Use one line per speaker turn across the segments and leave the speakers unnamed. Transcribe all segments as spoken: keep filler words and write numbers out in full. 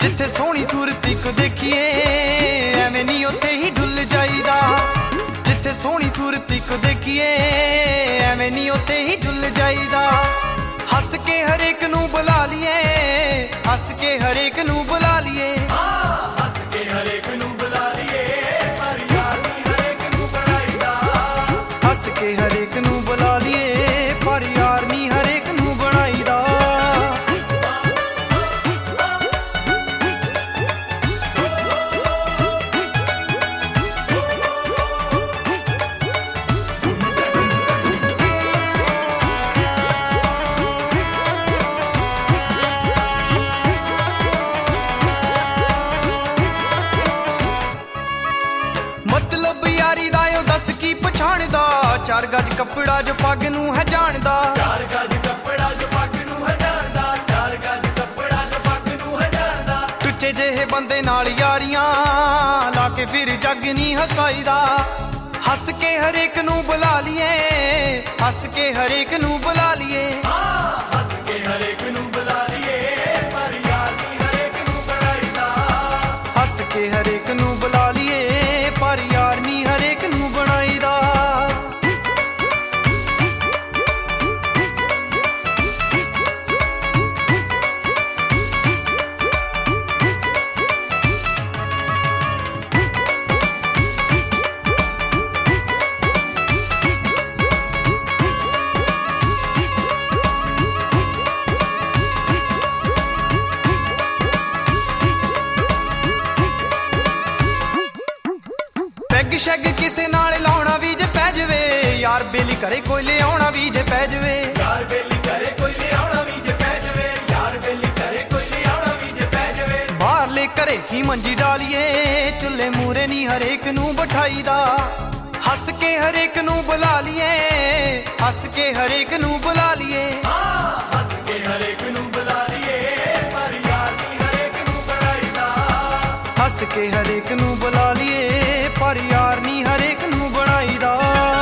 ਜਿੱਥੇ ਸੋਹਣੀ ਸੂਰਤ ਇੱਕ ਦੇਖੀਏ ਐਵੇਂ ਨਹੀਂ ਉੱਥੇ ਹੀ ਡੁੱਲ ਜਾਈਦਾ। ਜਿੱਥੇ ਸੋਹਣੀ ਸੂਰਤ ਇੱਕ ਦੇਖੀਏ ਐਵੇਂ ਨਹੀਂ ਉੱਥੇ ਹੀ ਡੁੱਲ ਜਾਈਦਾ। ਹੱਸ ਕੇ ਹਰੇਕ ਨੂੰ ਬੁਲਾ ਲਈਏ, ਹੱਸ ਕੇ ਹਰੇਕ ਨੂੰ ਬੁਲਾ ਲਈਏ,
ਹੱਸ ਕੇ ਹਰੇਕ ਨੂੰ ਬੁਲਾ ਲਈਏ, ਪਰ ਯਾਰ ਨਹੀਂ ਹਰੇਕ ਨੂੰ ਬਣਾਈਦਾ।
ਹੱਸ ਕੇ ਹਰੇਕ ਨੂੰ ਬੁਲਾ ਲਈਏ, ਪਰ ਯਾਰ ਨਹੀਂ ਹਰੇਕ ਨੂੰ ਬਣਾਈਦਾ। ਮਤਲਬ ਯਾਰੀ ਦਾ ਓ ਦੱਸ ਕੀ ਪਛਾਣਦਾ, ਚਾਰ ਗੱਜ ਕੱਪੜਾ ਜੋ ਪੱਗ ਨੂੰ ਹੈ ਜਾਣਦਾ।
ਚਾਰ ਗੱਜ ਕੱਪੜਾ ਜੋ ਪੱਗ ਨੂੰ ਹੈ ਜਾਣਦਾ, ਚਾਰ ਗੱਜ ਕੱਪੜਾ ਜੋ ਪੱਗ ਨੂੰ ਹੈ ਜਾਣਦਾ।
ਟੁੱਚੇ ਜਿਹੇ ਬੰਦੇ ਨਾਲ ਯਾਰੀਆਂ ਲਾ ਕੇ ਫਿਰ ਜੱਗ ਨਹੀਂ ਹਸਾਈਦਾ। ਹੱਸ ਕੇ ਹਰੇਕ ਨੂੰ ਬੁਲਾ ਲਈਏ, ਹੱਸ ਕੇ ਹਰੇਕ ਨੂੰ ਬੁਲਾ ਲਈਏ,
ਹੱਸ ਕੇ ਹਰੇਕ ਨੂੰ ਬੁਲਾ ਲਈਏ, ਪਰ ਯਾਰ ਨਹੀਂ ਹਰੇਕ ਨੂੰ ਬਣਾਈਦਾ।
ਹੱਸ ਕੇ ਹਰੇਕ ਨੂੰ ਬੁਲਾ ਲਈਏ, ਪਰ ਯਾਰ ਨਹੀਂ ਹਰੇਕ ਨੂੰ ਬਣਾਈਦਾ। ਪੈਗ ਸ਼ੈਗ ਕਿਸੇ ਨਾਲ ਲਾਉਣਾ ਵੀ ਜੇ ਪੈ ਜਵੇ, ਯਾਰ ਬੇਲੀ ਘਰੇ ਕੋਈ ਲਿਆਉਣਾ ਵੀ ਜੇ ਪੈ ਜਵੇ।
ਯਾਰ ਬੇਲੀ ਘਰੇ ਕੋਈ ਲਿਆਉਣਾ ਵੀ ਜੇ ਪੈ ਜਵੇ, ਯਾਰ ਬੇਲੀ ਘਰੇ ਕੋਈ ਲਿਆਉਣਾ ਵੀ ਜੇ ਪੈ ਜਵੇ।
ਬਾਹਰਲੇ ਘਰੇ ਹੀ ਮੰਜੀ ਡਾਲੀਏ, ਚੁੱਲ੍ਹੇ ਮੂਰੇ ਨਹੀਂ ਹਰੇਕ ਨੂੰ ਬਿਠਾਈਦਾ। ਹੱਸ ਕੇ ਹਰੇਕ ਨੂੰ ਬੁਲਾ ਲਈਏ, ਹੱਸ ਕੇ ਹਰੇਕ ਨੂੰ ਬੁਲਾ ਲਈਏ,
ਹੱਸ ਕੇ ਹਰੇਕ ਨੂੰ ਬੁਲਾ ਲਈਏ, ਪਰ ਯਾਰ ਨਹੀਂ ਹਰੇਕ ਨੂੰ ਬਣਾਈਦਾ।
ਹੱਸ ਕੇ ਹਰੇਕ ਨੂੰ ਬੁਲਾ ਲਈਏ, ਪਰ ਯਾਰ ਨਹੀਂ ਹਰੇਕ ਨੂੰ ਬਣਾਈਦਾ।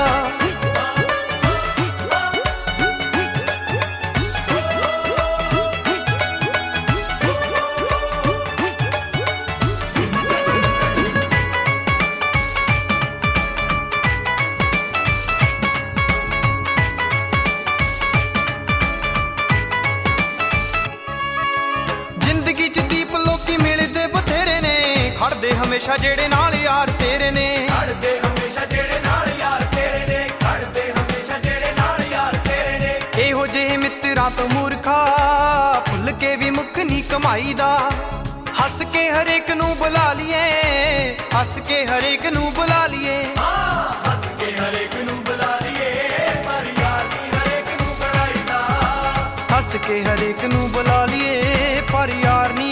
ਜ਼ਿੰਦਗੀ ਚ ਦੀਪ ਲੋਕੀ ਮਿਲਦੇ ਬਥੇਰੇ ਨੇ, ਖੜਦੇ ਹਮੇਸ਼ਾ ਜਿਹੜੇ ਨਾਲ ਯਾਰ ਤੇਰੇ ਨੇ।
ਖੜਦੇ ਹਮੇਸ਼ਾ ਜਿਹੜੇ ਨਾਲ ਯਾਰ ਤੇਰੇ ਨੇ, ਖੜਦੇ ਹਮੇਸ਼ਾ ਜਿਹੜੇ ਨਾਲ ਯਾਰ ਤੇਰੇ ਨੇ।
ਇਹੋ ਜਿਹੇ ਮਿੱਤਰਾਂ ਤੋਂ ਮੂਰਖਾ ਭੁੱਲ ਕੇ ਵੀ ਮੁੱਖ ਨਹੀਂ ਕਮਾਈਦਾ। ਹੱਸ ਕੇ ਹਰੇਕ ਨੂੰ ਬੁਲਾ ਲਈਏ, ਹੱਸ ਕੇ ਹਰੇਕ ਨੂੰ ਬੁਲਾ ਲਈਏ,
ਹੱਸ ਕੇ ਹਰੇਕ ਨੂੰ ਬੁਲਾ ਲਈਏ, ਪਰ ਯਾਰ ਨਹੀਂ ਹਰੇਕ ਨੂੰ ਬਣਾਈਦਾ।
ਹੱਸ ਕੇ ਹਰੇਕ ਨੂੰ ਬੁਲਾ ਲਈਏ, ਪਰ ਯਾਰ ਨਹੀਂ